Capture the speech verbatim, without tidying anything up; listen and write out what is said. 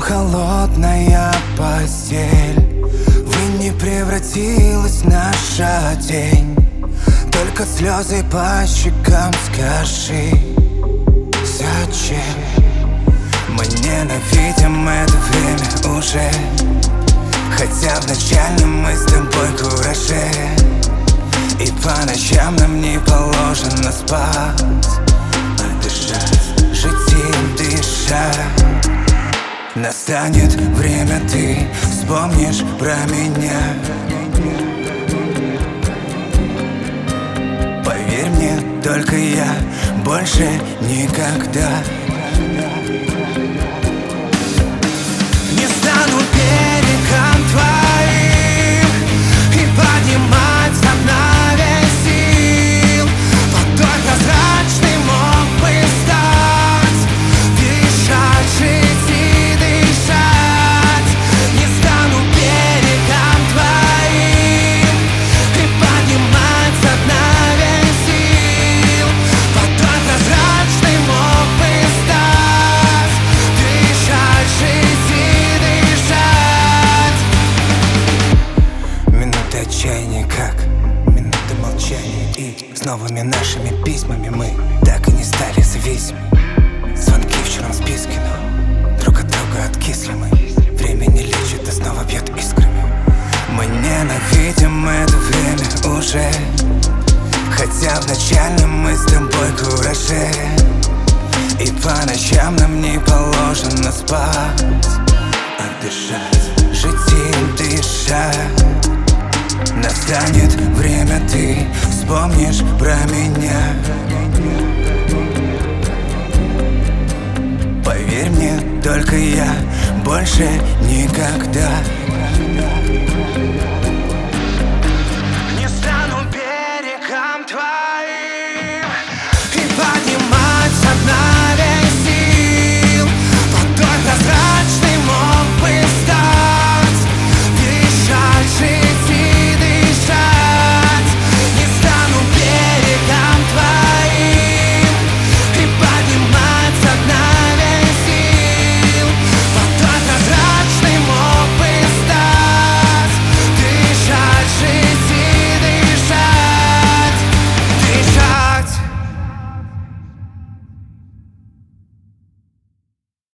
холодная постель. Вы не превратилась в наша тень, только слезы по щекам. Скажи, зачем мы ненавидим это время уже? Хотя вначале мы с тобой кураже, и по ночам нам не положено спать, а дышать, жить и дышать. Настанет время, ты вспомнишь про меня. Поверь мне, только я, больше никогда не стану берегом твоим и подниматься на весь сил. Водой прозрачный мог бы стать, дышать, жить и дышать. Не стану берегом твоим и подниматься на весь сил. Водой прозрачный мог бы стать, дышать, жить и дышать. Минуты отчаяния, как минуты молчания, и с новыми нашими письмами мы так и не стали зависимы. Звонки в черном списке, но друг от друга откисли мы. Время не лечит, а снова бьет искрами. Мы ненавидим это время уже, хотя вначале мы с тобой кураже, и по ночам нам не положено спать, а дышать, жить и дышать. Настанет время, ты вспомнишь про меня. Поверь мне, только я, больше никогда